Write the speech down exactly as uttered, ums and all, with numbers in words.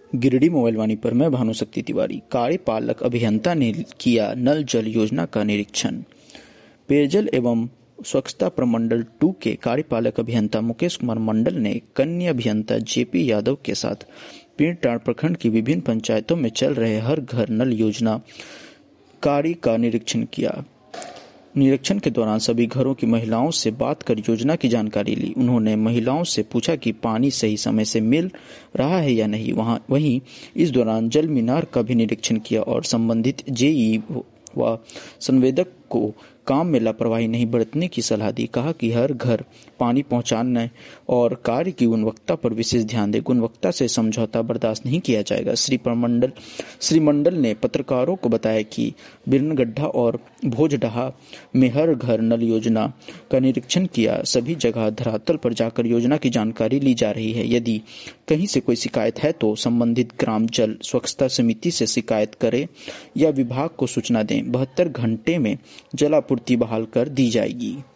Giridih mobile वाणी पर मैं भानुशक्ति तिवारी। कार्यपालक अभियंता ने किया नल जल योजना का निरीक्षण। पेयजल एवं स्वच्छता प्रमंडल टू के कार्यपालक अभियंता मुकेश कुमार मंडल ने कन्या अभियंता जेपी यादव के साथ पीरटांड प्रखंड की विभिन्न पंचायतों में चल रहे हर घर नल योजना कार्य का निरीक्षण किया। निरीक्षण के दौरान सभी घरों की महिलाओं से बात कर योजना की जानकारी ली। उन्होंने महिलाओं से पूछा कि पानी सही समय से मिल रहा है या नहीं। वहां वहीं इस दौरान जल मीनार का भी निरीक्षण किया और संबंधित जेई व संवेदक को काम में लापरवाही नहीं बरतने की सलाह दी। कहा कि हर घर पानी पहुंचाने और कार्य की गुणवत्ता पर विशेष ध्यान दें। गुणवत्ता से समझौता बर्दाश्त नहीं किया जाएगा। श्री प्रमंडल श्री मंडल ने पत्रकारों को बताया कि बिरनगड्ढा और भोजडहा में हर घर नल योजना का निरीक्षण किया। सभी जगह धरातल पर जाकर योजना की जानकारी ली जा रही है। यदि कहीं से कोई शिकायत है तो संबंधित ग्राम जल स्वच्छता समिति से शिकायत करें या विभाग को सूचना दें। बहत्तर घंटे में जलापूर्ति बहाल कर दी जाएगी।